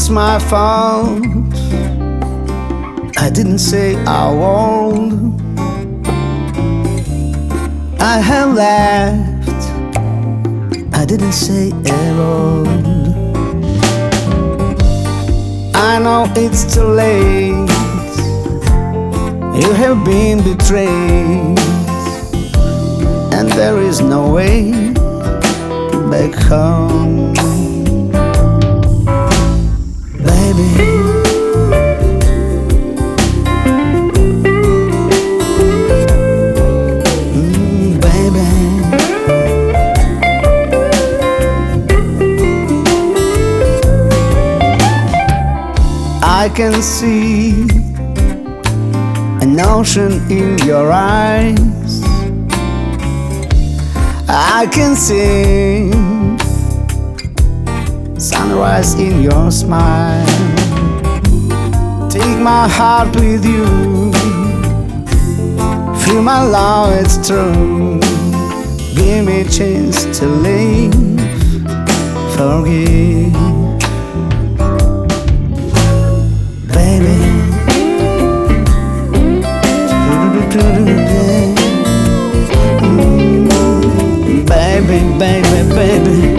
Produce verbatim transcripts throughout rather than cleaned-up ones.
It's my fault. I didn't say I won't. I have left. I didn't say ever. I know it's too late. You have been betrayed, and there is no way back home. Baby, mm, baby, I can see an ocean in your eyes. I can see sunrise in your smile. Take my heart with you. Feel my love, it's true. Give me a chance to live. Forgive, baby. Mm, baby, baby, baby.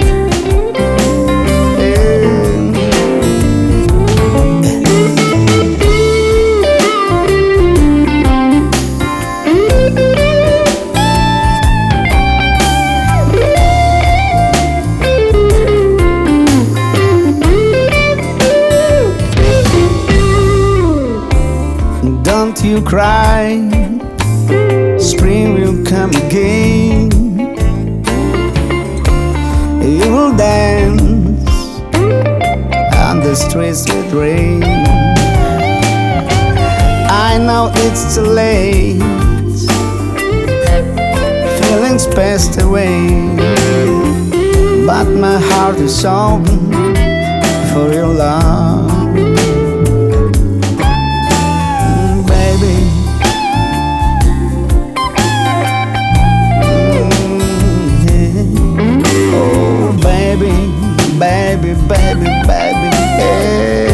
Don't you cry, spring will come again. You will dance on the streets with rain. I know it's too late, feelings passed away, but my heart is open for your love. Baby, baby, baby, baby, yeah.